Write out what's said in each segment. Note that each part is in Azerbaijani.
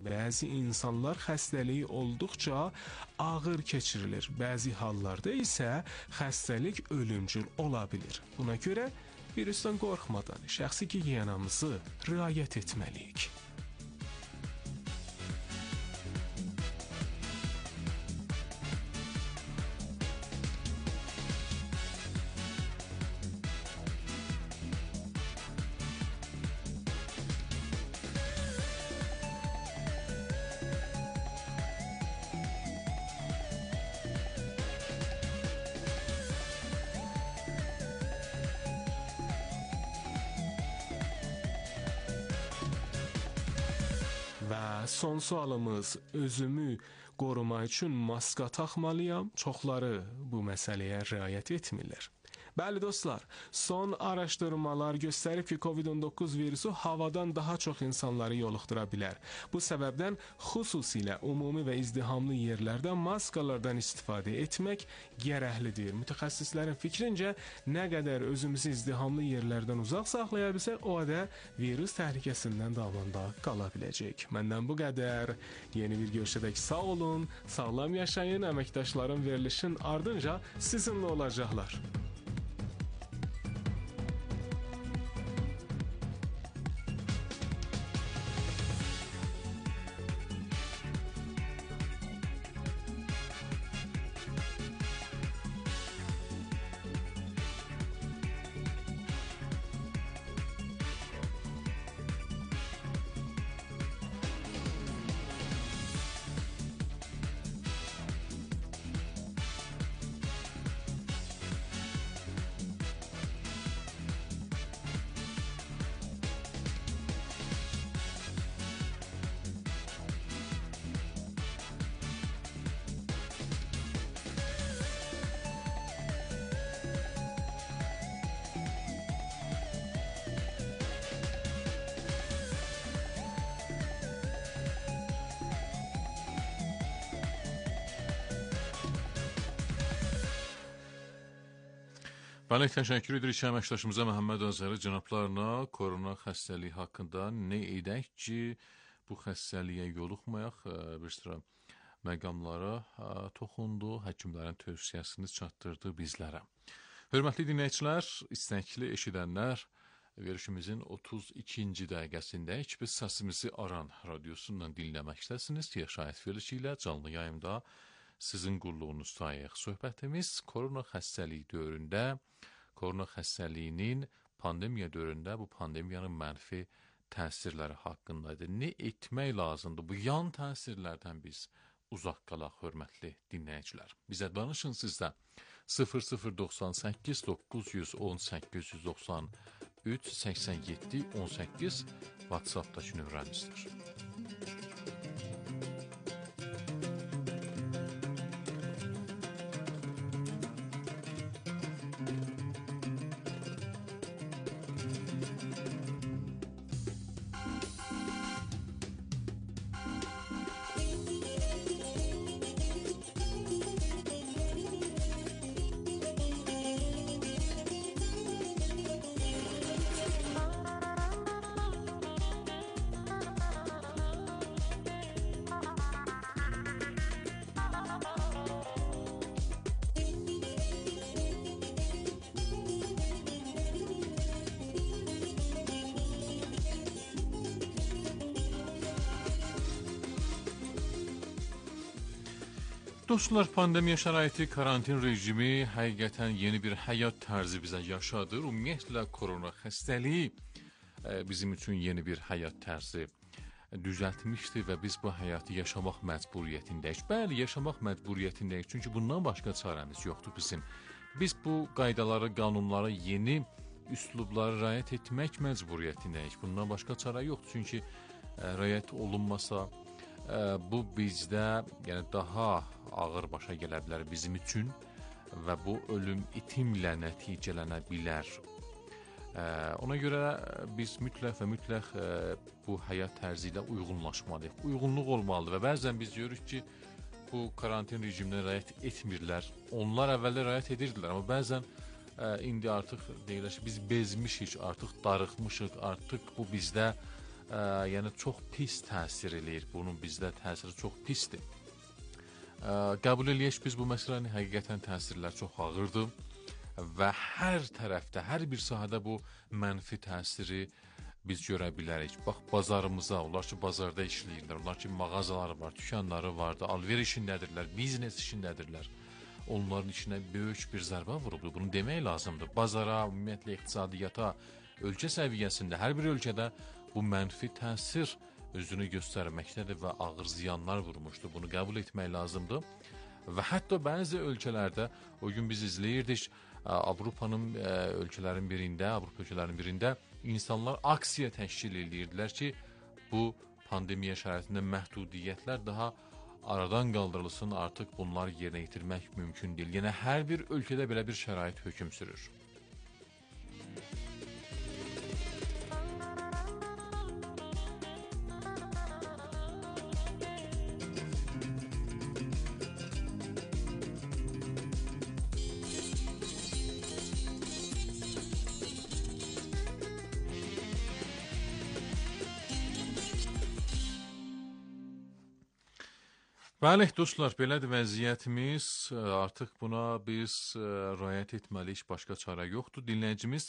Bəzi insanlar xəstəliyi olduqca ağır keçirilir. Bəzi hallarda isə xəstəlik ölümcül ola bilir. Buna görə virusdan qorxmadan şəxsi gigiyenamızı riayət etməliyik. Və son sualımız, özümü qorumaq üçün maska taxmalıyam? Çoxları bu məsələyə riayət etmirlər. Bəli dostlar, son araşdırmalar göstərib ki, COVID-19 virusu havadan daha çox insanları yoluxdura bilər. Bu səbəbdən xüsusilə ümumi və izdihamlı yerlərdə maskalardan istifadə etmək gərəklidir. Mütəxəssislərin fikrincə, nə qədər özümüzü izdihamlı yerlərdən uzaq saxlaya bilsək, o da virus təhlükəsindən davamında qala biləcək. Məndən bu qədər. Yeni bir görüşədək sağ olun, sağlam yaşayın, əməkdaşların verilişin ardınca sizinlə olacaqlar. Bəli, təşəkkür edirik əməkdaşımıza Məhəmməd Azəri cənablarına korona xəstəliyi haqqında nə edək ki, bu xəstəliyə yoluxmayaq, bir sıra məqamlara toxundu, həkimlərin tövsiyəsini çatdırdı bizlərə. Hörmətli dinləyicilər, istəkli eşidənlər, verilişimizin 32-ci dəqiqəsindəyik. Biz səsimizi Aran radiosundan dinləməkdəsiniz. Yaşayət verilişi ilə canlı yayımda sizin qulluğunuzdayıq. Söhbətimiz korona xəstəliyi dövründə, korona xəstəliyinin pandemiya dövründə bu pandemiyanın mənfi təsirləri haqqındadır. Nə etmək lazımdır? Bu yan təsirlərdən biz uzaq qalaq, hörmətli dinləyicilər. Bizə danışın sizdə 0098 910 893 87 18 WhatsApp-dakı nömrəmizdir. Dostlar, pandemiya şəraiti, karantin rejimi həqiqətən yeni bir həyat tərzi bizə yaşadır. Ümumiyyətlə, korona xəstəliyi bizim üçün yeni bir həyat tərzi düzəltmişdir və biz bu həyatı yaşamaq məcburiyyətindəyik. Bəli, yaşamaq məcburiyyətindəyik, çünki bundan başqa çarəmiz yoxdur bizim. Biz bu qaydaları, qanunlara, yeni üslublara riayət etmək məcburiyyətindəyik. Bundan başqa çarə yoxdur, çünki riayət olunmasa, bu bizdə daha ağır başa gələ bilər bizim üçün və bu ölüm itimlə nəticələnə bilər. Ona görə biz mütləq və mütləq bu həyat tərzi ilə uyğunlaşmalıyıq. Uyğunluq olmalıdır və bəzən biz görürük ki, bu karantin rejiminə riayət etmirlər. Onlar əvvəldə riayət edirdilər, amma bəzən indi artıq deyirlər ki, biz bezmişik, artıq darıxmışıq, artıq bu bizdə yəni çox pis təsir eləyir. Bunun bizdə təsiri çox pisdir. Qəbul eləyək biz bu məsələni, həqiqətən təsirlər çox ağırdır və hər tərəfdə, hər bir sahədə bu mənfi təsiri biz görə bilərik. Bax, bazarımıza, onlar ki, bazarda işləyirlər, onlar ki, mağazaları var, dükanları vardır, alver işindədirlər, biznes işindədirlər. Onların içinə böyük bir zərbə vurubdur. Bunu demək lazımdır. Bazara, ümumiyyətlə iqtisadiyyata, ölkə səviyyəsində, hər bir ölkədə bu mənfi təsir özünü göstərməkdədir və ağır ziyanlar vurmuşdur. Bunu qəbul etmək lazımdır. Və hətta bəzi ölkələrdə, o gün biz izləyirdik, Avropanın ölkələrin birində insanlar aksiya təşkil edirdilər ki, bu pandemiya şəraitində məhdudiyyətlər daha aradan qaldırılsın, artıq bunlar yerinə yetirmək mümkün deyil. Yəni hər bir ölkədə belə bir şərait hökm sürür. Bəli, dostlar, belədir vəziyyətimiz. Artıq buna biz riayət etməliyik, başqa çarə yoxdur. Dinləyicimiz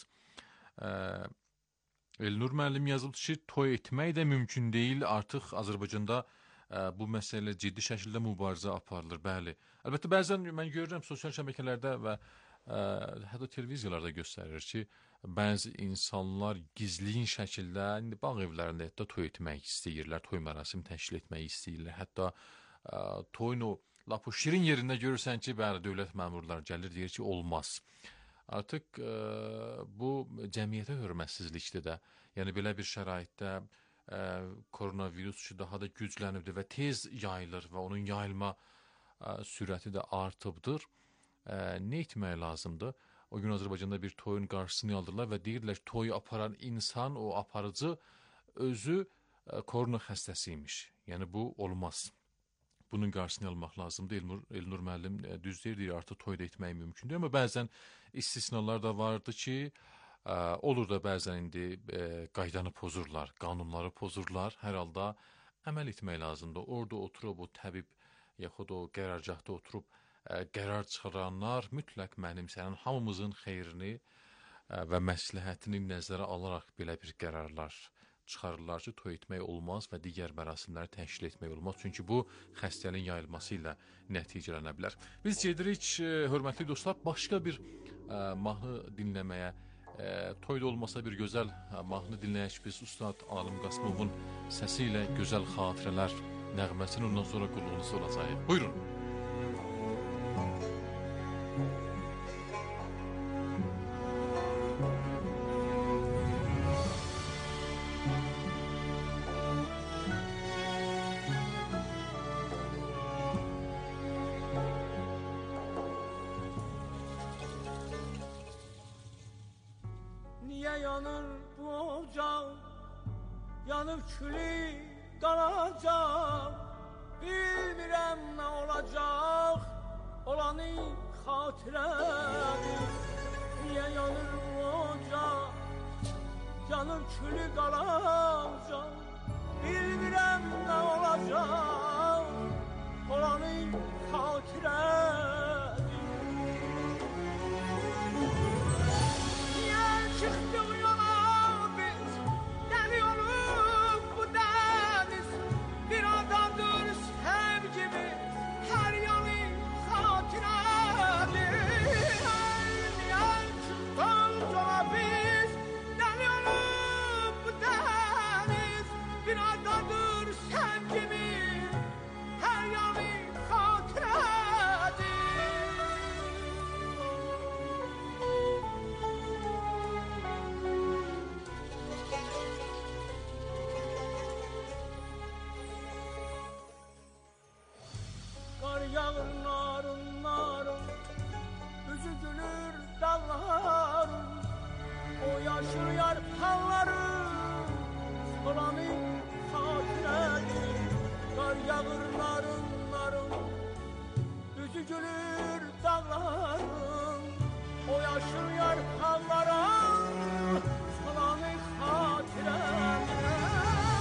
Elnur müəllim yazıldı ki, toy etmək də mümkün deyil. Artıq Azərbaycanda bu məsələ ciddi şəkildə mübarizə aparılır. Bəli. Əlbəttə, bəzən mən görürəm sosial şəbəkələrdə və hətta televiziyalarda göstərir ki, bəzi insanlar gizlin şəkildə indi bağ evlərində hətta toy etmək istəyirlər, toy mərasimi təşkil etmək istəyirlər. Hətta toyun o lap o şirin yerində görürsən ki, bəli, dövlət məmurları gəlir, deyir ki, olmaz. Artıq bu cəmiyyətə hörmətsizlikdir də. Yəni belə bir şəraitdə koronavirus ki, daha da güclənibdir və tez yayılır və onun yayılma sürəti də artıbdır. Nə etmək lazımdır? O gün Azərbaycanda bir toyun qarşısını aldılar və deyirlər ki, toyu aparan insan, o aparıcı özü korona xəstəsiymiş. Yəni bu olmaz. Bunun qarşısını almaq lazımdır. Elnur müəllim düz deyir, artıq toy da etmək mümkündür. Amma bəzən istisnalar da vardı ki, olur da bəzən indi qaydanı pozurlar, qanunları pozurlar. Hər halda əməl etmək lazımdır. Orada oturub o təbib yaxud o qərargahda oturub qərar çıxaranlar mütləq mənimsənən hamımızın xeyrini və məsləhətini nəzərə alaraq belə bir qərarlar çıxarırlar ki, toy etmək olmaz və digər mərasimləri təşkil etmək olmaz. Çünki bu xəstəliyin yayılması ilə nəticələnə bilər. Biz gedirik, hörmətli dostlar, başqa bir mahnı dinləməyə. Toyda olmasa bir gözəl mahnı dinləyək biz Ustad Alim Qasımovun səsi ilə Gözəl Xatirələr nəğməsini, ondan sonra qulluğunuz olacaq. Buyurun. Yanır bu ocaq, yanıb külü qalacaq, bilmirəm nə olacaq, olanı xatirədir. Niyə yanır bu ocaq, yanıb külü qalacaq, bilmirəm nə olacaq, olanı xatirədir. Niyə çıxdıq yola biz, dəli olub bu dəniz, bir adamdır sevgimiz, hər yanı xatirədir. Niyə çıxdıq yola biz, dəli olub bu dəniz, bir adamdır sevgimiz, hər yanı xatirədir. Qar yağır narın narın, üzü gülür dağların, o yaşır yarpaqların, olanı xatirədir. Qar yağır narın narın, üzü gülür dağların, o yaşır yarpaqların, olanı xatirədir.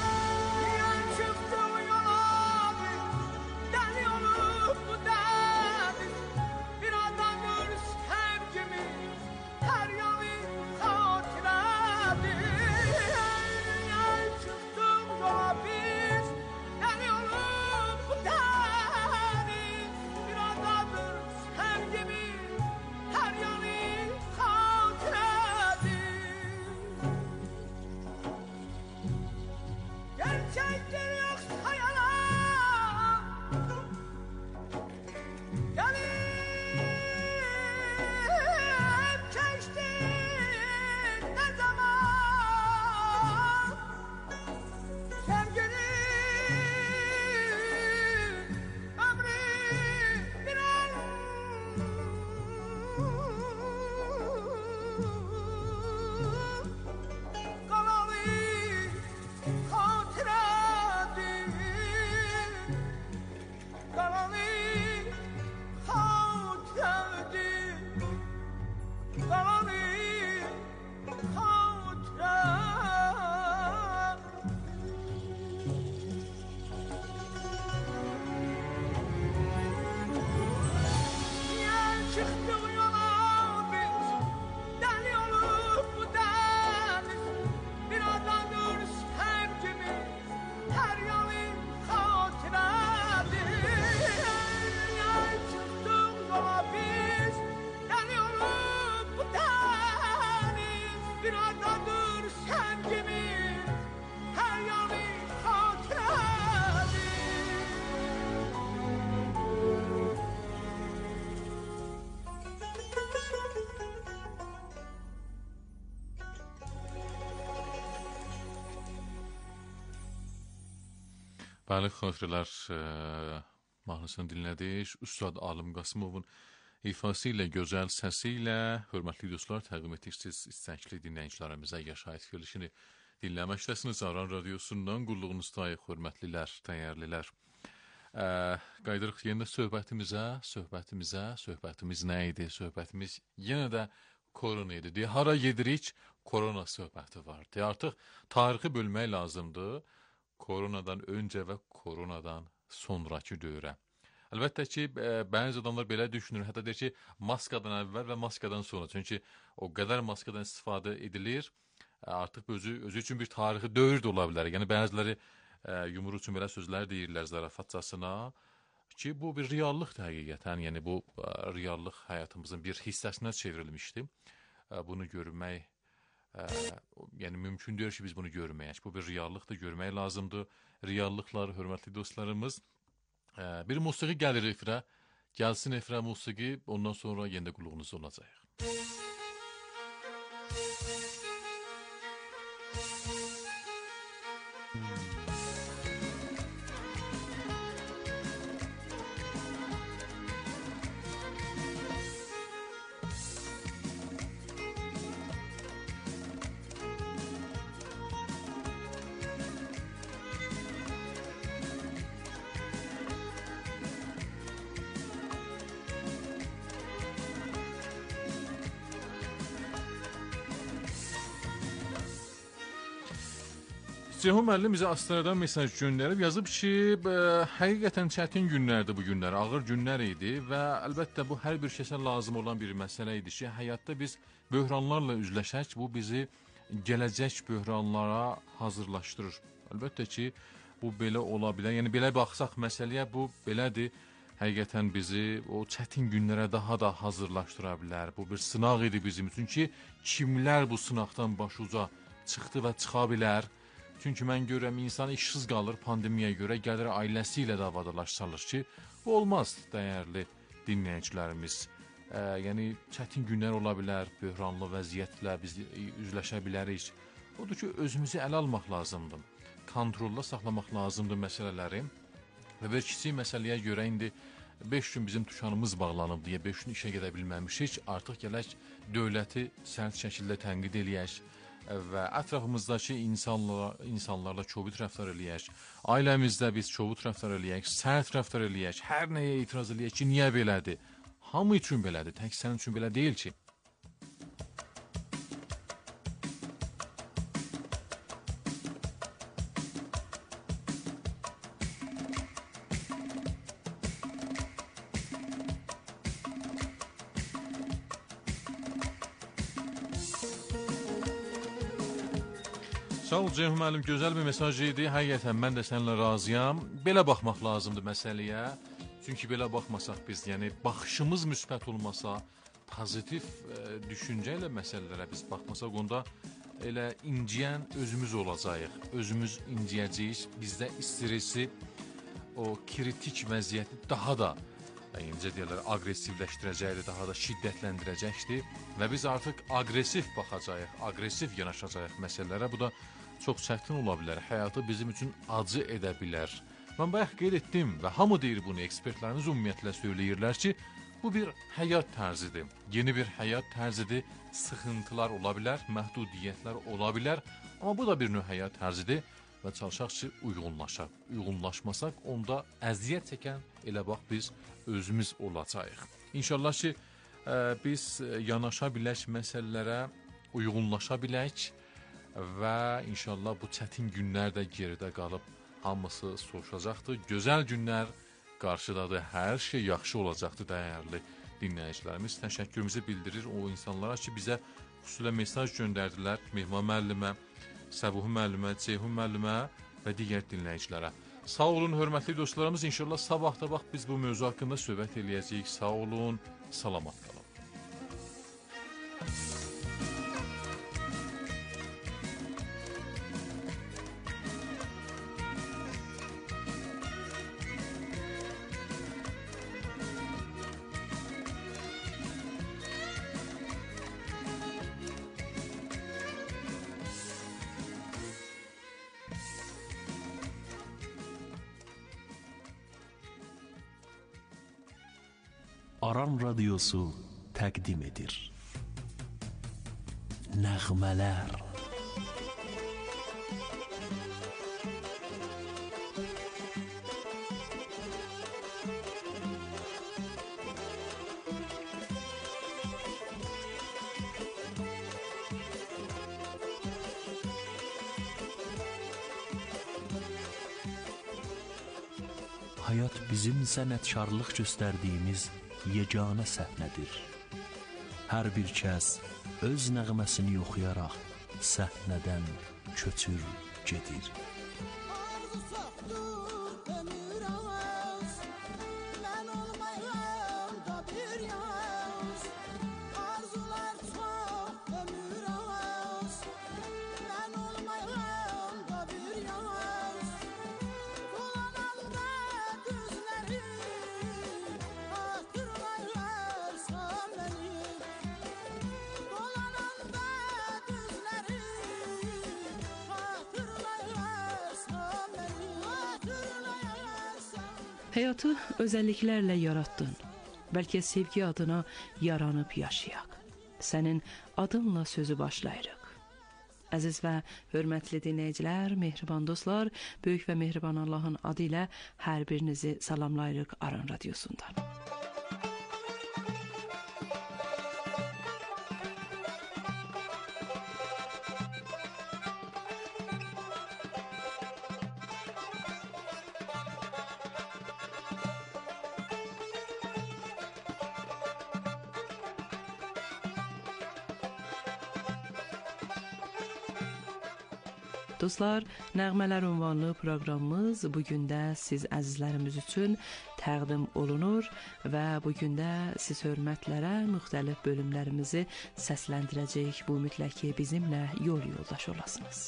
Bəli, xatirələr mahnısını dinlədik. Üstad Alim Qasımovun ifası ilə, gözəl səsi ilə, hörmətli dostlar, təqdim etdiksiniz istəkli dinləyicilərimizə yaşayış verilişini dinləməkdəsiniz. Aran radiosundan qulluğunuzdayıq, hörmətlilər, dəyərlilər. Qaydırıq yenə söhbətimizə. Söhbətimiz nə idi? Söhbətimiz yenə də korona idi. Hara gedirik? Korona söhbəti vardı. Artıq tarixi bölmək lazımdır. Koronadan öncə və koronadan sonraki dövrə. Əlbəttə ki, bəzi adamlar belə düşünür, hətta deyir ki, maskadan əvvəl və maskadan sonra. Çünki o qədər maskadan istifadə edilir, artıq özü üçün bir tarixi dövr də ola bilər. Yəni, bəziləri yumru üçün belə sözlər deyirlər zarafatcasına ki, bu bir reallıqdır həqiqətən. Yəni, bu reallıq həyatımızın bir hissəsinə çevrilmişdi. Bunu görmək yəni mümkün deyil ki, biz bunu görməyək. Bu bir reallıqdır, görmək lazımdır. Reallıqlar, hörmətli dostlarımız. Bir musiqi gəlir efirə. Gəlsin efirə musiqi, ondan sonra yenə də qulluğunuz olacaq. Ceyhun müəllim bizə Astraradan mesaj göndərib, yazıb ki, həqiqətən çətin günlərdir bu günlər, ağır günlər idi və əlbəttə bu hər bir kəsə lazım olan bir məsələ idi ki, həyatda biz böhranlarla üzləşək, bu bizi gələcək böhranlara hazırlaşdırır. Əlbəttə ki, bu belə ola bilər, yəni belə baxsaq məsələyə bu belədir, həqiqətən bizi o çətin günlərə daha da hazırlaşdıra bilər. Bu bir sınaq idi bizim üçün ki, kimlər bu sınaqdan başuca çıxdı və çıxa bilər. Çünki mən görürəm, insan işsiz qalır pandemiyaya görə, gəlir ailəsi ilə də avadalaş salır ki, bu olmaz, dəyərli dinləyicilərimiz. Yəni, çətin günlər ola bilər, böhranlı vəziyyətlə biz üzləşə bilərik. Odur ki, özümüzü ələ almaq lazımdır, kontrolda saxlamaq lazımdır məsələləri və bir kiçik məsələyə görə indi 5 gün bizim tuşanımız bağlanıb deyə 5 gün işə gedə bilməmişik, artıq gələk dövləti sərt şəkildə tənqid eləyək və ətrafımızdakı insanlarla kobud rəftar eləyək, ailəmizdə biz kobud rəftar eləyək, sərt rəftar eləyək, hər nəyə etiraz eləyək ki, niyə belədir? Hamı üçün belədir, tək sənin üçün belə deyil ki. Sağ ol Ceyhun müəllim, gözəl bir mesaj idi. Həqiqətən mən də səninlə razıyam. Belə baxmaq lazımdır məsələyə. Çünki belə baxmasaq biz, yəni baxışımız müsbət olmasa, pozitiv düşüncə ilə məsələlərə biz baxmasaq, onda elə inciyən özümüz olacağıq. Özümüz inciyəcəyik. Bizdə stresi, o kritik vəziyyəti daha da necə deyirlər, aqressivləşdirəcəkdir, daha da şiddətləndirəcəkdir və biz artıq aqressiv baxacağıq, aqressiv yanaşacağıq məsələlərə. Bu da çox çətin ola bilər, həyatı bizim üçün acı edə bilər. Mən bayaq qeyd etdim və hamı deyir bunu, ekspertlərimiz ümumiyyətlə söyləyirlər ki, bu bir həyat tərzidir, yeni bir həyat tərzidir, sıxıntılar ola bilər, məhdudiyyətlər ola bilər, amma bu da bir növ həyat tərzidir və çalışaq ki, uyğunlaşmasaq, onda əziyyət çəkən elə bax biz özümüz olacağıq. İnşallah ki, biz yanaşa bilək məsələlərə, uyğunlaşa bilək və inşallah bu çətin günlər də geridə qalıb hamısı soruşacaqdır. Gözəl günlər qarşıdadır, hər şey yaxşı olacaqdır dəyərli dinləyicilərimiz. Təşəkkürümüzü bildirir o insanlara ki, bizə xüsusilə mesaj göndərdilər Mehman müəllimə, Səbuhi müəllimə, Ceyhun müəllimə və digər dinləyicilərə. Sağ olun, hörmətli dostlarımız. İnşallah sabah da bax biz bu mövzu haqqında söhbət eləyəcəyik. Sağ olun, salamat qalın. Aran Radyosu təqdim edir. Nəğmələr. Hayat bizim sənətkarlıq göstərdiyimiz yeganə səhnədir. Hər bir kəs öz nəğməsini oxuyaraq səhnədən köçür gedir. Həyatı özəlliklərlə yaratdın. Bəlkə sevgi adına yaranıb yaşayaq. Sənin adınla sözü başlayırıq. Əziz və hörmətli dinləyicilər, mehriban dostlar, böyük və mehriban Allahın adı ilə hər birinizi salamlayırıq Aran Radyosundan. Dostlar, Nəğmələr ünvanlı proqramımız bugün də siz əzizlərimiz üçün təqdim olunur və bugün də siz hörmətlərə müxtəlif bölümlərimizi səsləndirəcəyik. Bu mütləq ki, bizimlə yol yoldaş olasınız.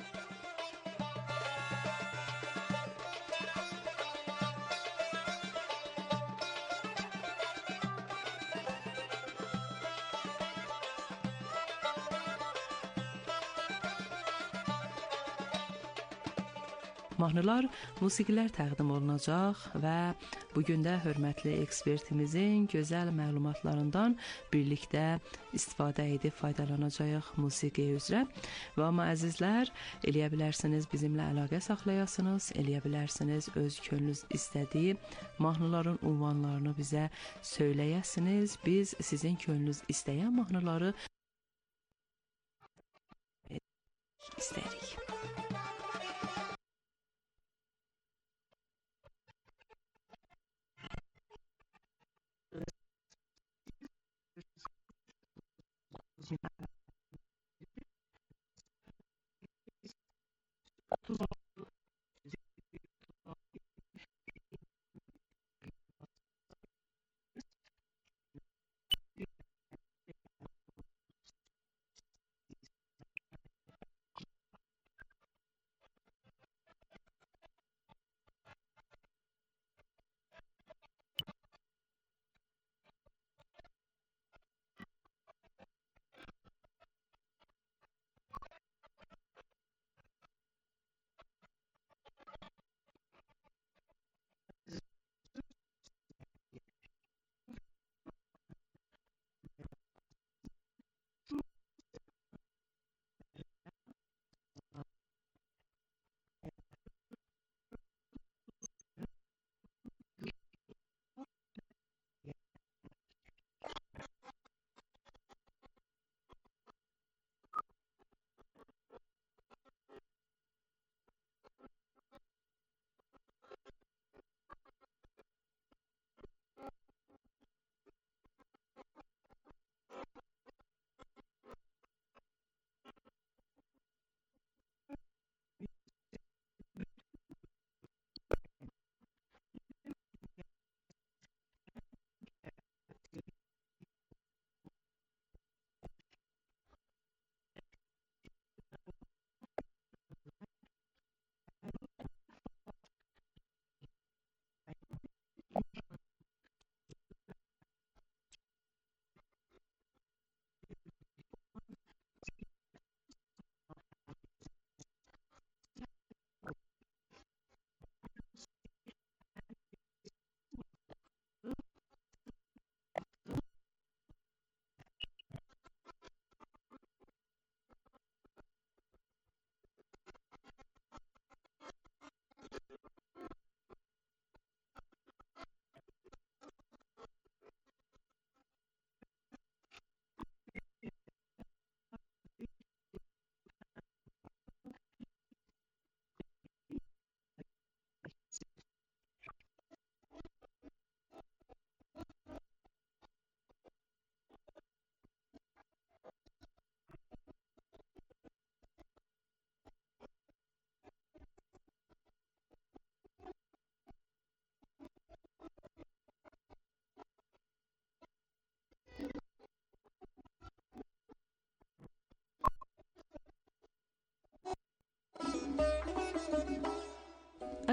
Mahnılar, musiqilər təqdim olunacaq və bugün də hörmətli ekspertimizin gözəl məlumatlarından birlikdə istifadə edib faydalanacağıq musiqi üzrə. Və amma əzizlər, eləyə bilərsiniz bizimlə əlaqə saxlayasınız, eləyə bilərsiniz öz könlünüz istədiyi mahnıların ünvanlarını bizə söyləyəsiniz. Biz sizin könlünüz istəyən mahnıları istəyirik.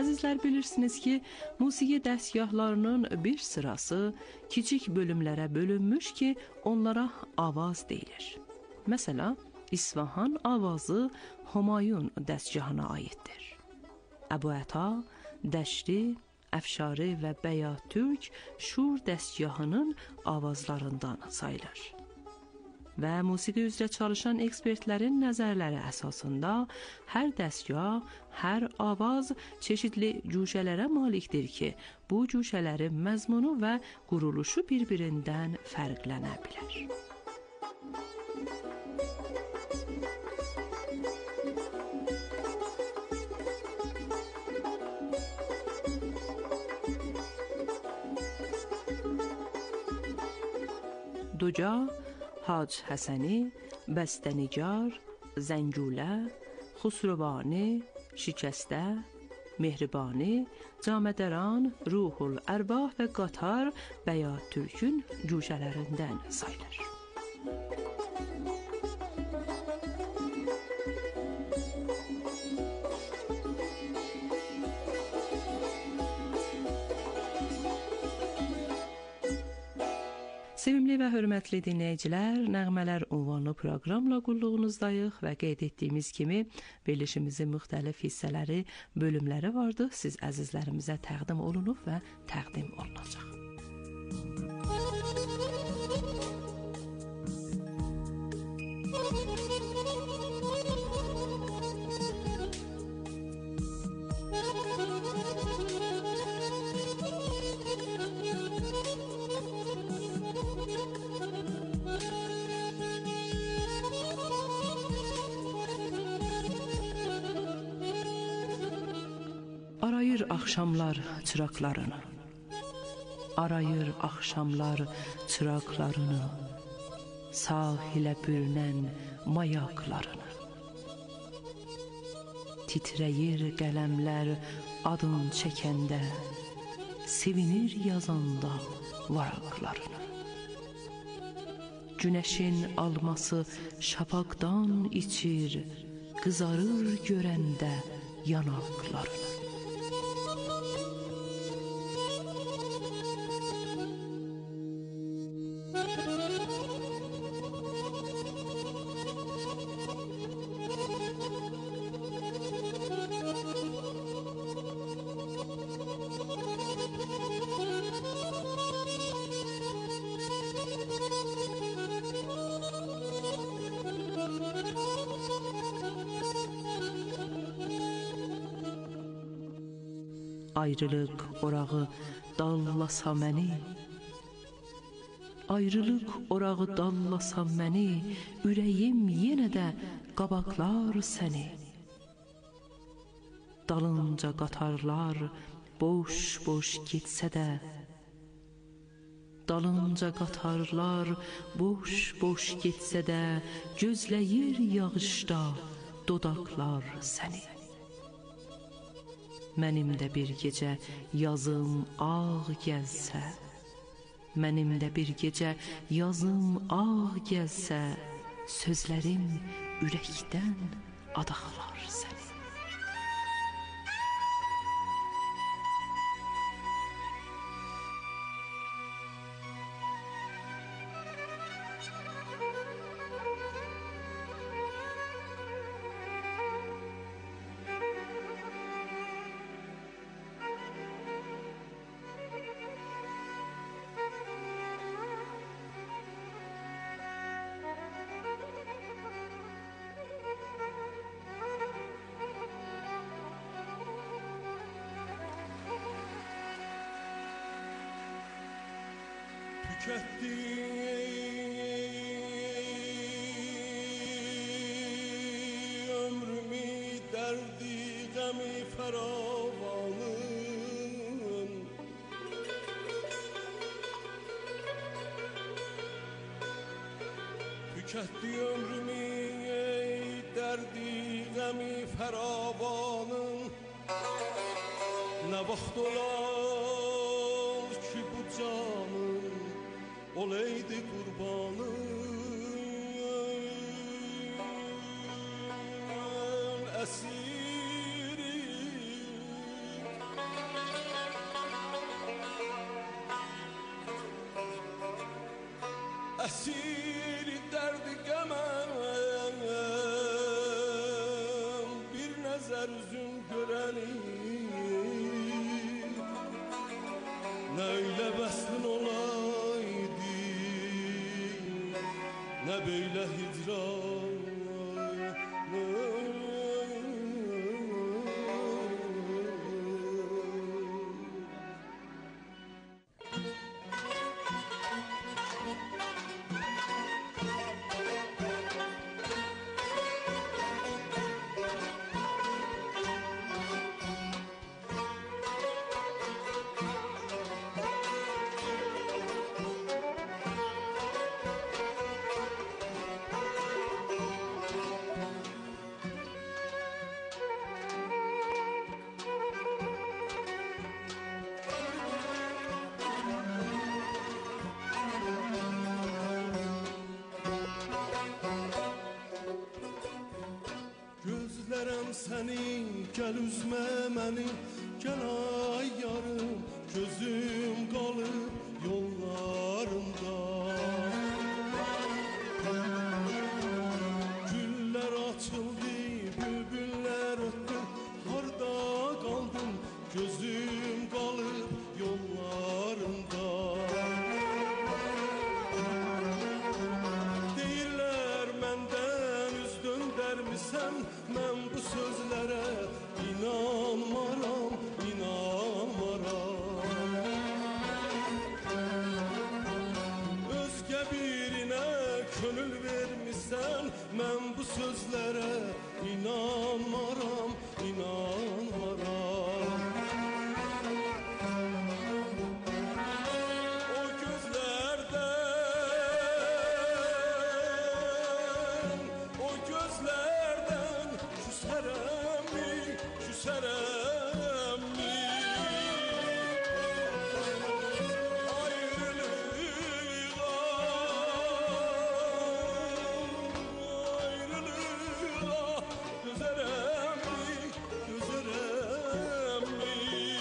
Əzizlər, bilirsiniz ki, musiqi dəstgahlarının bir sırası kiçik bölümlərə bölünmüş ki, onlara avaz deyilir. Məsələn, İsfahan avazı Humayun dəstgahına aiddir. Əbu Əta, Dəşri, Əfşari və Bəyatürk Şur dəstgahının avazlarından sayılır. Və musiqi üzrə çalışan ekspertlərin nəzərləri əsasında hər dəstgah, hər avaz çeşidli cüşələrə malikdir ki, bu cüşələrin məzmunu və quruluşu bir-birindən fərqlənə bilər. Duca, Hac Həsəni, Bəstənicar, Zəngulə, Xusruvani, Şikəstə, Mehribani, Camədəran, Ruhul Ərbah və Qatar Bəyatürkün cüşələrindən sayılır. Sevimli və hörmətli dinləyicilər, Nəğmələr ünvanlı proqramla qulluğunuzdayıq və qeyd etdiyimiz kimi verilişimizin müxtəlif hissələri, bölümləri vardı. Siz əzizlərimizə təqdim olunub və təqdim olunacaq. Arayır axşamlar çıraqlarını, arayır axşamlar çıraqlarını, sahilə bürünən mayaqlarını. Titrəyir qələmlər adın çəkəndə, sevinir yazanda varaqlarını. Günəşin alması şafaqdan içir, qızarır görəndə yanaqlarını. Ayrılıq orağı dallasa məni, ayrılıq orağı dallasa məni, ürəyim yenə də qabaqlar səni. Dalınca qatarlar boş-boş getsə də, dalınca qatarlar boş-boş getsə də, gözləyir yağışda dodaqlar səni. Mənim də bir gecə yazım ağ gəlsə, mənim də bir gecə yazım ağ gəlsə, sözlərim ürəkdən adaqlar səni. Tüketdi ömrümü derdi gemi feravanın, tüketdi ömrümü derdi gemi feravanın. Ne vaxt olar ki bu canım olaydı kurbanın, esirim Əsir dərdi qəməm bir nəzər üzün görəni nə ilə vəslin olaydı nə böyle hicran Gözlərəm sənin, gəl üzmə mənim, gəl ay yarım, gözüm qalıb yollarında. Güllər açıldı, bülbüllər ötdü, harda qaldın, gözüm qalıb yollarında. Deyirlər məndən üz döndərmisən, mən bu sözlərə inanmaram, inanmaram. Özgə birinə könül vermisən, mən bu sözlərə inanmaram, inanmaram. O gözlərdən küsərəmmi, küsərəmmi. Ayrılığa dözərəmmi, dözərəmmi.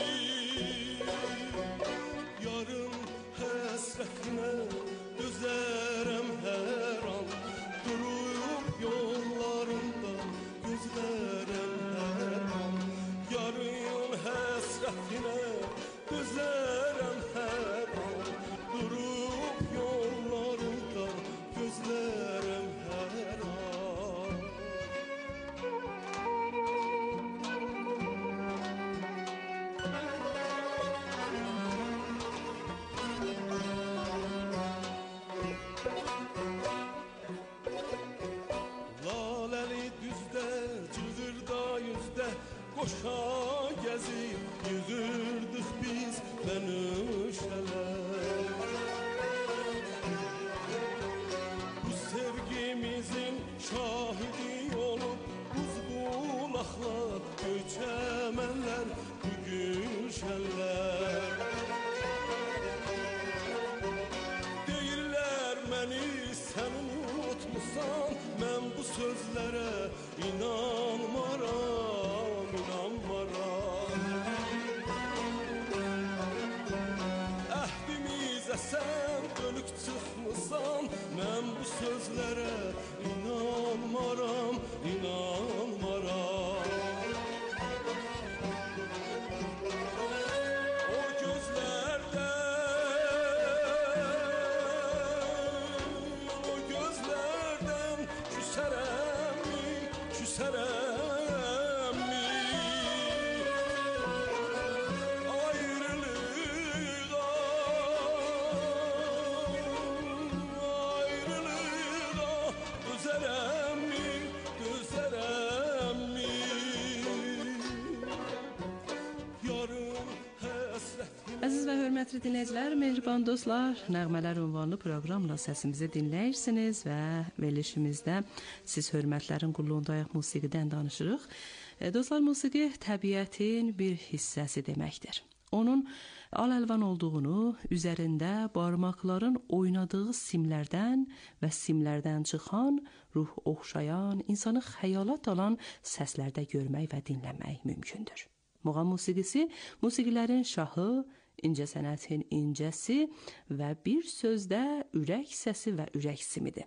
Yarın həsrətinə dözərəm hər an, durub yollarında gözlərəm hər an. Yarın həsrətinə dözərəm hər an, durub yollarında gözlərəm hər an. Laləli düzdə, cığırda yüzdə, qoşa gəzib yüzürdük biz bənövşələr. Bu sevgimizin şahidi olub buz bulaqlar, göçəmənlər, bu gülşənlər. Deyirlər məni sən unutmusan, mən bu sözlərə inanmaram, inanmaram. Əhdimizə sən dönük çıxmısan, mən bu sözlərə inanmaram, inanmaram. O gözlərdən küsərəmmi, küsərəmmi. Ayrılığa dözərəmmi, dözərəmmi. Yarın həsrətinə. Əziz və hörmətli dinləyicilər, mehriban dostlar, Nəğmələr ünvanlı proqramla səsimizi dinləyirsiniz və verilişimizdə siz hörmətlərin qulluğundayıq musiqidən danışırıq. Dostlar, musiqi təbiətin bir hissəsi deməkdir. Onun al-əlvan olduğunu, üzərində barmaqların oynadığı simlərdən və simlərdən çıxan, ruh oxşayan, insanı xəyalat alan səslərdə görmək və dinləmək mümkündür. Muğam musiqisi, musiqilərin şahı, incəsənətin incəsi və bir sözdə ürək səsi və ürək simidir.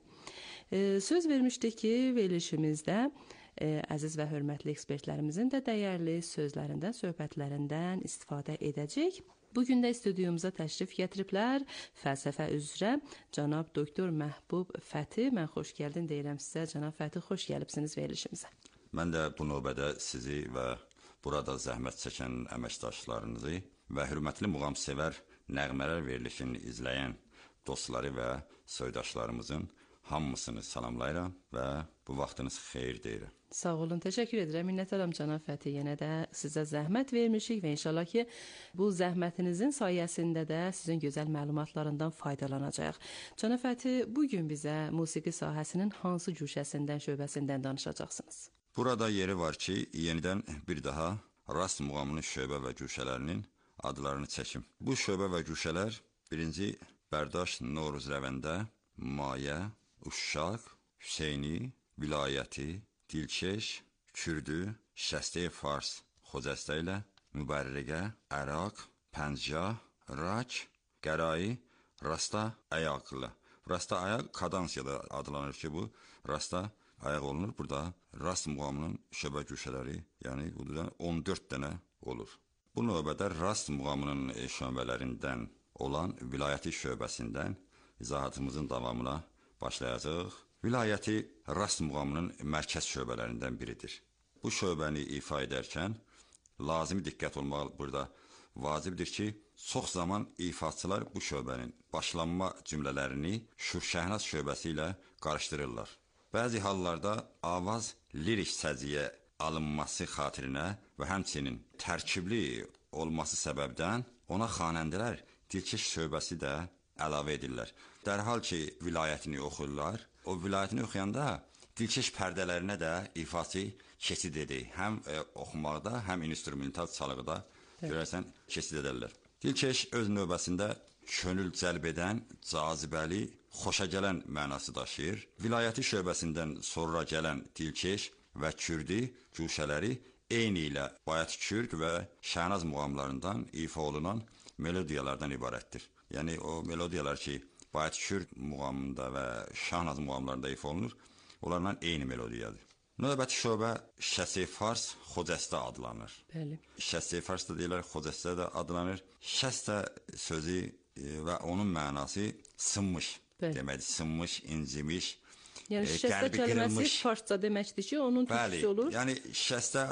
Söz vermişdik ki, verilişimizdə əziz və hörmətli ekspertlərimizin də dəyərli sözlərindən, söhbətlərindən istifadə edəcək. Bugün də studiyumuza təşrif gətiriblər fəlsəfə üzrə cənab doktor Məhbub Fəti. Mən xoş gəldin deyirəm sizə. Cənab Fəti, xoş gəlibsiniz verilişimizə. Mən də bu növbədə sizi və burada zəhmət çəkən əməkdaşlarınızı və hörmətli muğamsevər nəğmələr verilişini izləyən dostları və soydaşlarımızın hamısını salamlayıram və bu vaxtınız xeyir deyirəm. Sağ olun, təşəkkür edirəm. Minnətdaram cənab Fəti. Yenə də sizə zəhmət vermişik və inşallah ki, bu zəhmətinizin sayəsində də sizin gözəl məlumatlarından faydalanacağıq. Cənab Fəti, bugün bizə musiqi sahəsinin hansı güşəsindən, şöbəsindən danışacaqsınız? Burada yeri var ki, yenidən bir daha Rast muğamının şöbə və güşələrinin adlarını çəkim. Bu şöbə və güşələr birinci Bərdaşt Novruz Rəvəndə, Mayə, Uşşaq, Hüseyni, Vilayəti, Dilkeş, Kürdü, Şəstəyi Fars, Xocəstə ilə, Mübərriqə, Əraq, Pəncah, Rak, Qərai, Rasta Ayaqlı. Rasta Ayaq kadansiyada adlanır ki, bu Rasta Ayaq olunur. Burada Rast muğamının şöbə güşələri, yəni buradan 14 dənə olur. Bu növbədə Rast muğamının şöbələrindən olan Vilayəti şöbəsindən izahatımızın davamına başlayacaq. Vilayəti Rast muğamının mərkəz şöbələrindən biridir. Bu şöbəni ifa edərkən lazımi diqqət olmaq burada vacibdir ki, çox zaman ifaçılar bu şöbənin başlanma cümlələrini Şur-Şəhnaz şöbəsi ilə qarışdırırlar. Bəzi hallarda avaz lirik səciyə alınması xatirinə və həmçinin tərkibli olması səbəbdən ona xanəndələr Dilkeş şöbəsi də əlavə edirlər. Dərhal ki, vilayətini oxuyurlar, o vilayətini oxuyanda Dilkeş pərdələrinə də ifaçı keçid edir. Həm oxumaqda, həm instrumental çalıqda görərsən keçid edərlər. Dilkeş öz növbəsində könül cəlb edən, cazibəli, xoşa gələn mənası daşıyır. Vilayəti şöbəsindən sonra gələn Dilkeş və Kürdi güşələri eyni ilə Bayat Kürd və Şəhnaz muğamlarından ifa olunan melodiyalardan ibarətdir. Yəni o melodiyalar ki, Bayat Kürd muğamında və Şəhnaz muğamlarında ifa olunur, onlarla eyni melodiyadır. Növbəti şöbə Şəstəyi Fars, Xocəstə adlanır. Bəli. Şəstəyi Fars da deyirlər, Xocəstə də adlanır. Şəstə sözü və onun mənası sınmış deməkdir. Sınmış, incimiş, yəni şəstə kəlməsi farsça deməkdir ki, onun türkçüsü olur. Yəni şəstə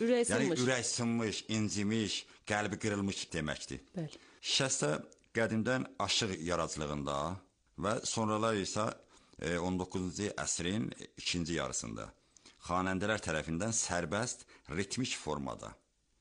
ürək sınmış, incimiş, qəlbi qırılmış deməkdir. Bəli. Şəstə qədimdən aşıq yaradıcılığında və sonralar isə 19-cu əsrin ikinci yarısında xanəndələr tərəfindən sərbəst, ritmik formada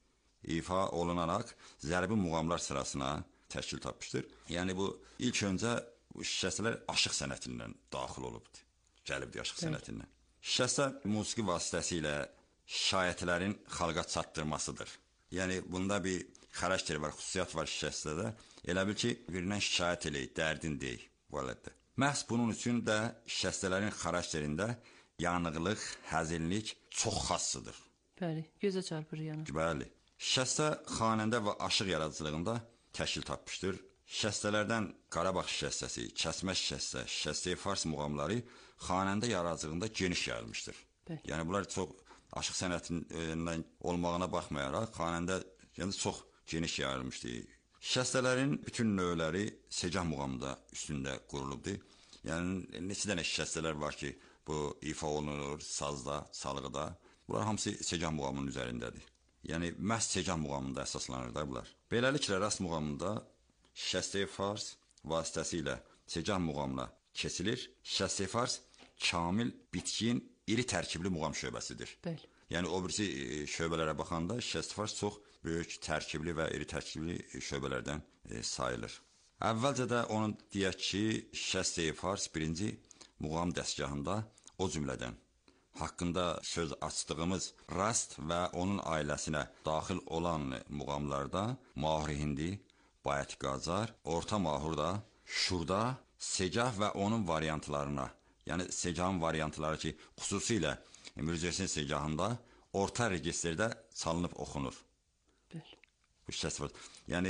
ifa olunaraq zərbi muğamlar sırasına təşkil tapmışdır. Yəni bu ilk öncə bu şəstələr aşıq sənətindən daxil olubdur. Gəlibdir aşıq sənətindən. Şəstə musiqi vasitəsilə şikayətlərin xalqa çatdırmasıdır. Yəni bunda bir xarakter var, xüsusiyyət var şəstədə. Elə bil ki, birindən şikayət eləyik, dərdin deyik bu alətdə. Məhz bunun üçün də şəstələrin xarakterində yanıqlıq, həzinlik çox xassıdır. Bəli, gözə çarpır yanıq. Bəli. Şəstə xanəndə və aşıq yaradıcılığında təşkil tapmışdır. Şəstələrdən Qarabağ şəstəsi, Kəsmə şəstə, Şəstəyi Fars muğamları xanəndə yaradıcılığında geniş yayılmışdır. Bəli. Yəni bunlar çox aşıq sənətindən olmağına baxmayaraq xanəndə çox geniş yayılmışdır. Şəstələrin bütün növləri Segah muğamında üstündə qurulubdur. Yəni neçə dənə şəstələr var ki, bu ifa olunur sazda, çalğıda. Bunlar hamısı Segah muğamının üzərindədir. Yəni məhz Segah muğamında əsaslanırlar bunlar. Beləliklə Rast muğamında Şəstəyi Fars vasitəsilə Segah muğamına keçilir. Şəstəyi Fars kamil, bitkin, iri tərkibli muğam şöbəsidir. Bəli. Yəni o birisi şöbələrə baxanda Şəstəyi Fars çox böyük, tərkibli və iri tərkibli şöbələrdən sayılır. Əvvəlcə də onun deyək ki, Şəstəyi Fars birinci muğam dəstgahında o cümlədən haqqında söz açdığımız Rast və onun ailəsinə daxil olan muğamlarda Mahur Hindi, Bayat Qacar, Orta Mahurda, Şurda, Segah və onun variantlarına, yəni Segahın variantları ki, xüsusilə Mirzəsin Segahında orta registrdə çalınıb oxunur. Bəli. Bu Şəstəyi Fars. Yəni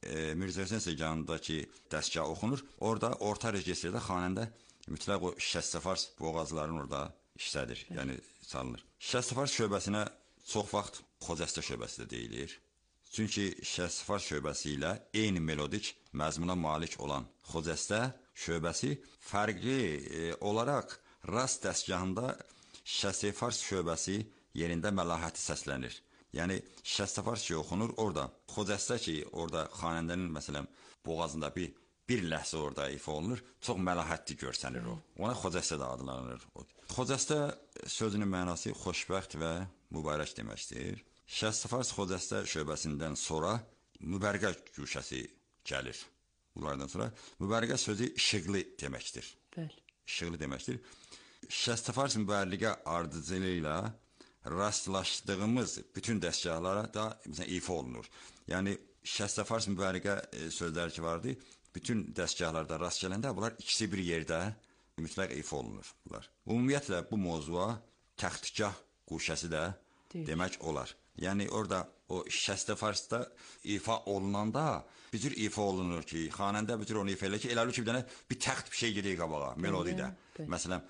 Mirzə Hüseyn Səganındakı dəstgah oxunur. Orada orta registrdə xanəndə mütləq o şikəst fars boğazlarını orada işlədir, yəni çalınır. Şikəst fars şöbəsinə çox vaxt Xocəstə şöbəsi də deyilir. Çünki şikəst fars şöbəsi ilə eyni melodik məzmuna malik olan Xocəstə şöbəsi fərqli olaraq rast dəstgahında şikəst fars şöbəsi yerində məlahəti səslənir. Yəni şikəst fars ki oxunur orada. Xocəstə ki orada xanəndənin məsələn boğazında bir ləhsə orada ifa olunur, çox məlahətli görsənir o. Ona Xocəstə də adlanır. Xocəstə sözünün mənası xoşbəxt və mübarək deməkdir. Şikəst fars Xocəstə şöbəsindən sonra mübərqə güşəsi gəlir. Bunlardan sonra mübərqə sözü işıqlı deməkdir. Bəli. İşıqlı deməkdir. Şikəst fars mübərqə ardıcılığı ilə rastlaşdığımız bütün dəstgahlara da məsələn ifa olunur. Yəni şikəst fars mübərqə sözləri ki vardı, bütün dəstgahlarda rast gələndə bunlar ikisi bir yerdə mütləq ifa olunur bunlar. Ümumiyyətlə bu mövzuya təxtgah quşəsi də demək olar. Yəni orada o şikəst farsda ifa olunanda bir cür ifa olunur ki, xanəndə bir cür onu ifa edir ki, elə ki bir dənə bir təxt bir şey gedir qabağa, melodidə. Məsələn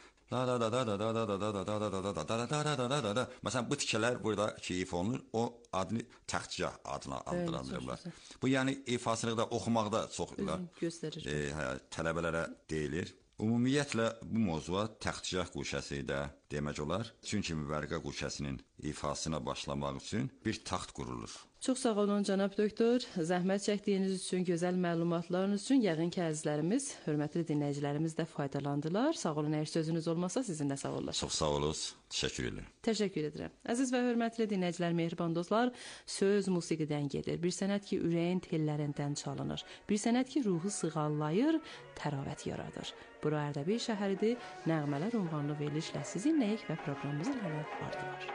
Məsələn, bu tikələr burada ki, ifa olunur, o adını təxtgah adına adlandırırlar. Bu, yəni ifasını da oxumaqda çox tələbələrə deyilir. Ümumiyyətlə, bu mövzuya təxtgah quşəsi də demək olar. Çünki mübərqə quşəsinin ifasına başlamaq üçün bir taxt qurulur. Çox sağ olun, cənab doktor. Zəhmət çəkdiyiniz üçün, gözəl məlumatlarınız üçün yəqin ki, əzizlərimiz, hörmətli dinləyicilərimiz də faydalandılar. Sağ olun, əgər sözünüz olmasa sizinlə sağollaşaq. Çox sağ olun, təşəkkür edirəm. Təşəkkür edirəm. Əziz və hörmətli dinləyicilər, mehriban dostlar, söz musiqidən gedir. Bir sənət ki, ürəyin tellərindən çalınır. Bir sənət ki, ruhu sığallayır, təravət yaradır. Bura Ərdəbil şəhəridir. Nəğmələr ünvanlı verilişlə sizinləyik və proqramımızın hələ ardı var.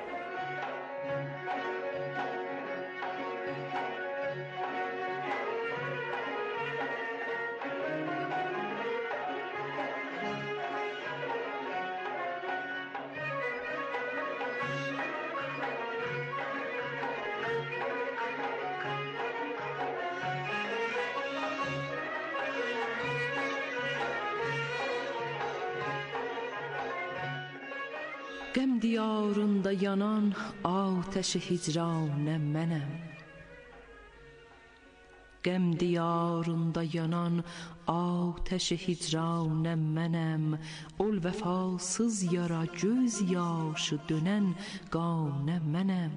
Qəm diyarında yanan atəş-i hicranə mənəm. Qəm diyarında yanan atəş-i hicranə mənəm. Ol vəfasız yara göz yaşı dönən qanə mənəm.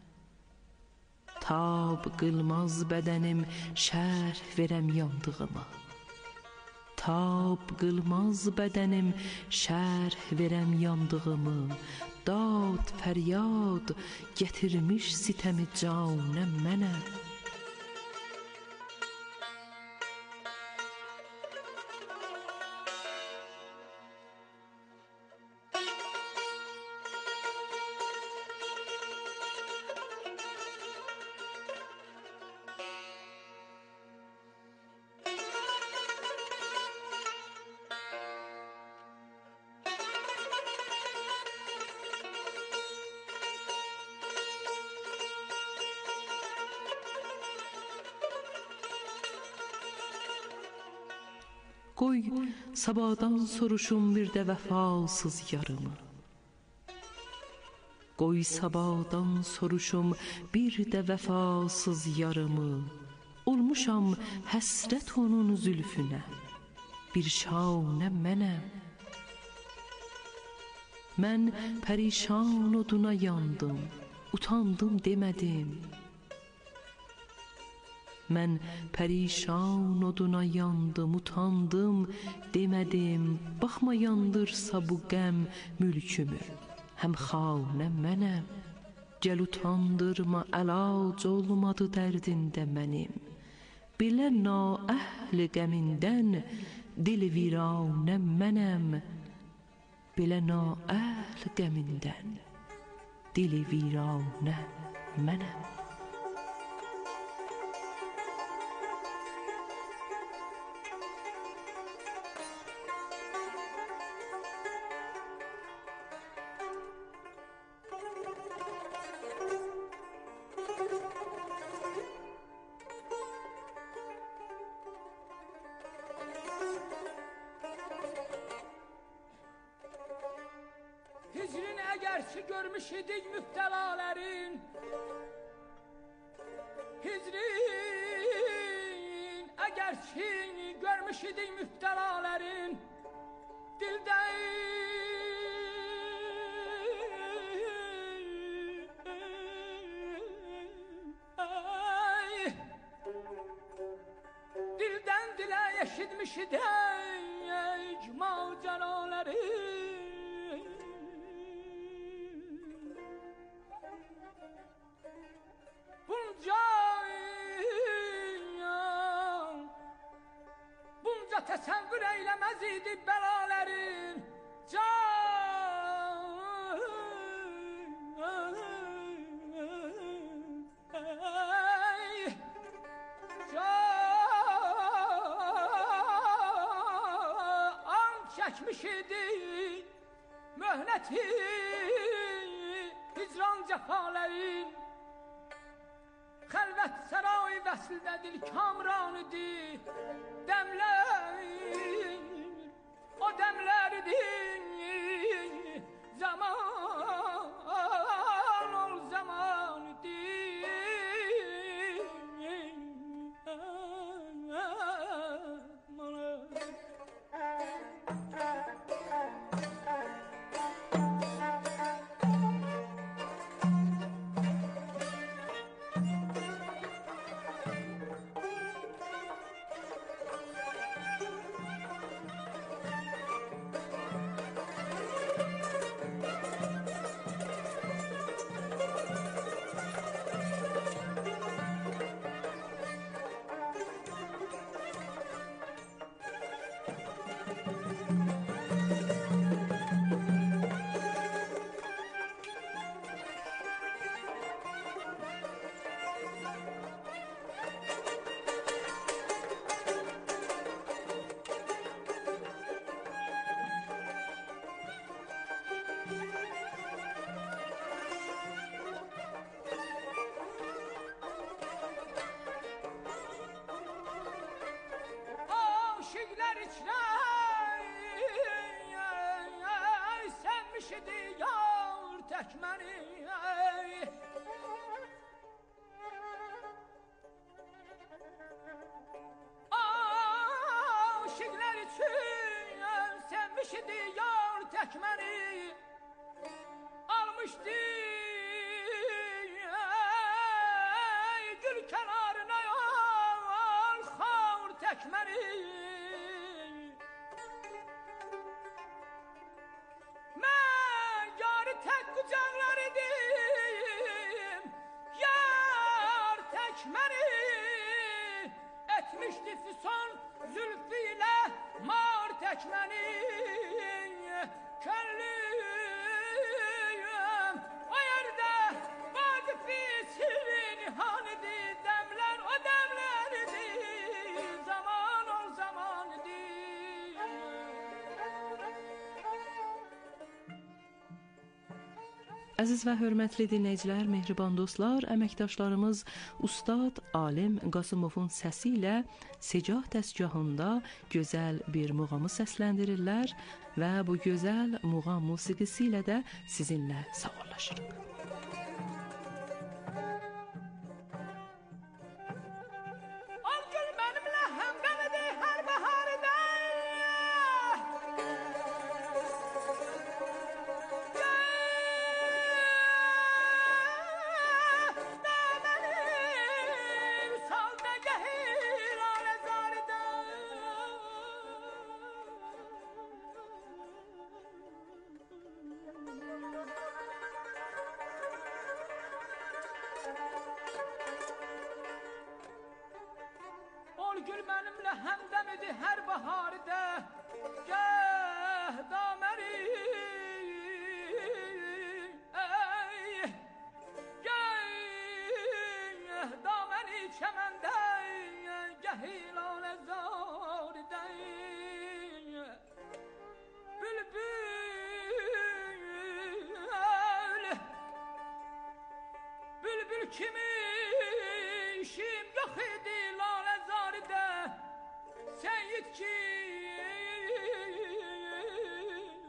Tab qılmaz bədənim şərh verəm yandığıma. Tab qılmaz bədənim şərh verəm yandığımı. Dad fəryad gətirmiş sitəmi canə mənəm. Qoy sabadan soruşum bir də vəfasız yarımı. Qoy sabadan soruşum bir də vəfasız yarımı. Olmuşam həsrət onun zülfünə, bir şanə mənəm. Mən pərişan oduna yandım, utandım demədim. Mən pərişan oduna yandım, utandım demədim. Baxma yandırsa bu qəm mülkümü, həm xanə mənəm. Gəl utandırma, əlac olmadı dərdində mənim. Belə naəhli qəmindən dil viranə mənəm. Belə naəhli qəmindən dil viranə mənəm. Əgərçi görmüş idik mübtələlərin, hicrin, əgərçi görmüş idik mübtələlərin, dildən dilə eşitmiş idik macəraları. Bunca təsəvvür eyləməz idi bələlərin, an çəkmiş idi möhnəti hicran cəfələrin. Xəlvət saray vəsildədir kamranıdır, dəmlər, o dəmlərdir, zaman ol Əziz və hörmətli dinləyicilər, mehriban dostlar, əməkdaşlarımız Ustad Alim Qasımovun səsi ilə Secah dəstgahında gözəl bir muğamı səsləndirirlər və bu gözəl muğam musiqisi ilə də sizinlə sağollaşırıq. Gül mənimlə həmdəm idi hər baharda, gəh daməri, gəh daməri çəməndə, gəh ilanə zardə, bülbül kimi işim yox idi. Seyit ki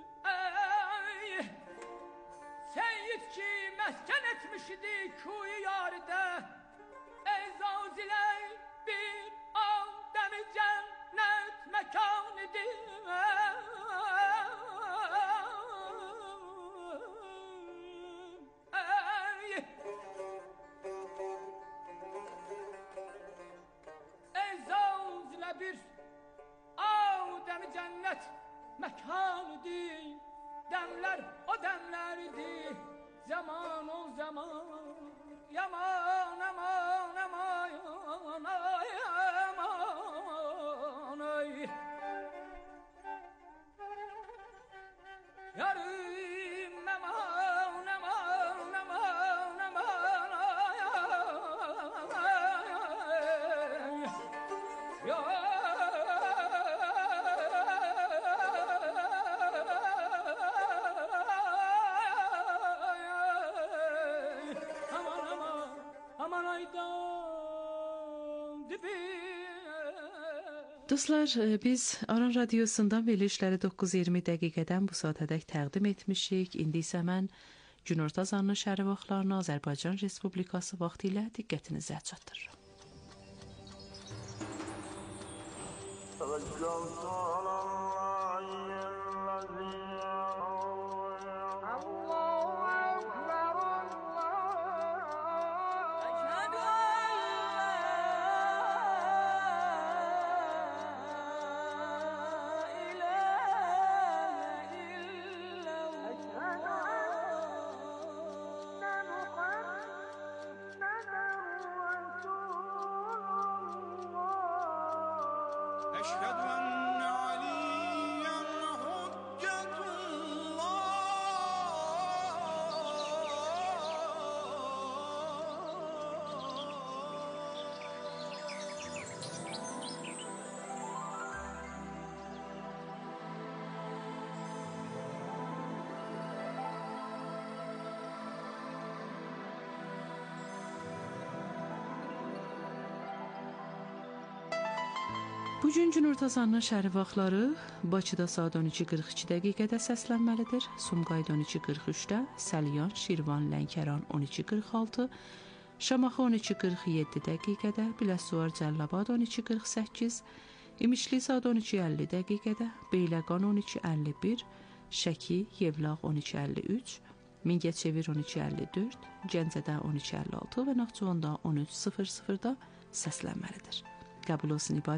mekanıdır. Demler o demlerdi, zaman o zaman. Yaman aman aman ay aman ay. Yarım aman aman aman aman ay ya. Dostlar, biz Aran Radiosundan verilişləri 9:20 dəqiqədən bu saatədək təqdim etmişik. İndi isə mən günorta azanının şəhəri vaxtlarını Azərbaycan Respublikası vaxtı ilə diqqətinizə çatdırıram. Bugün günorta azanının şəhəri vaxtları Bakıda saat 12:42 dəqiqədə səslənməlidir. Sumqayıt 12:43-də, Səlyan, Şirvan, Lənkəran 12:46, Şamaxı 12:47 dəqiqədə, Biləsuvar, Cəlilabad 12:48, İmişli saat 12:50 dəqiqədə, Beyləqan 12:51, Şəki, Yevlax 12:53, Mingəçevir 12:54, Gəncədə 12:56 və Naxçıvanda 13:00-da səslənməlidir. Qəbul olsun ibarə.